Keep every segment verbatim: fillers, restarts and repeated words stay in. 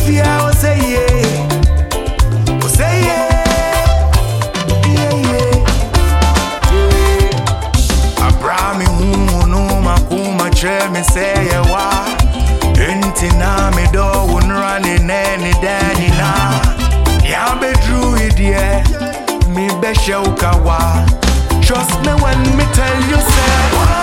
fear, oh say yeah, oh say yeah, yeah yeah. yeah. Abrami hu no makuma che me say yeah wa. Enti na me do won running any daddy na. Ya be drew it yeah, me be show kawa. Trust me when me tell you say.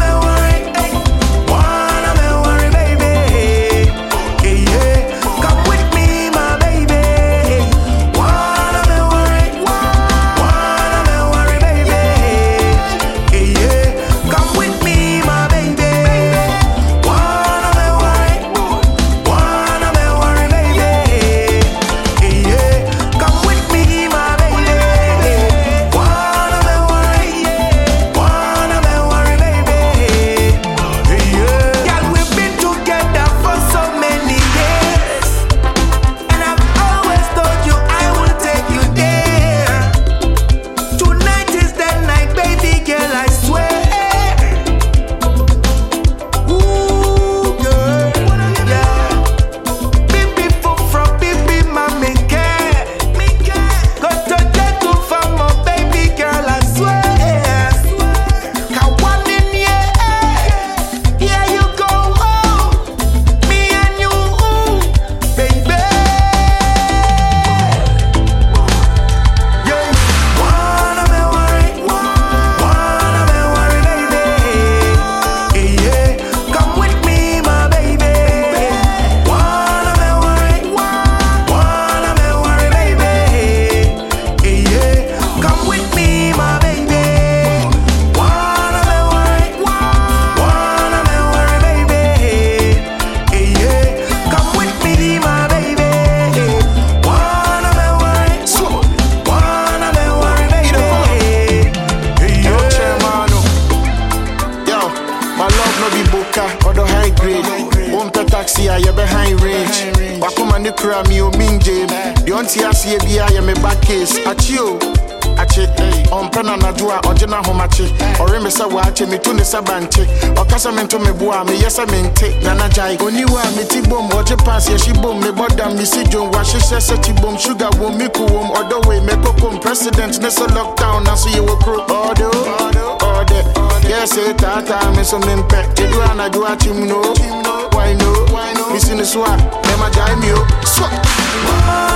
Taxi, I am behind range. Wakuma ni kura mi o minje. The auntie asi ebi I am a back case. Achio, achi. On pena na dua ojena homachi. Ore me sa wache mi tu ne sa banche. Okasa me to me bua me yesa me nte nana jai. Oni wa me ti bom oje pass ye shi bom me boda mi si jon wa she she ti bom sugar wom mi ku wom odo we me kokom president ne so lockdown na so ye wo pro. Odo, odo. Yes, it tata me so me mpe. Edu ana do achim no. Why no? Why no? Missing the swag, them a jive me up. Swag.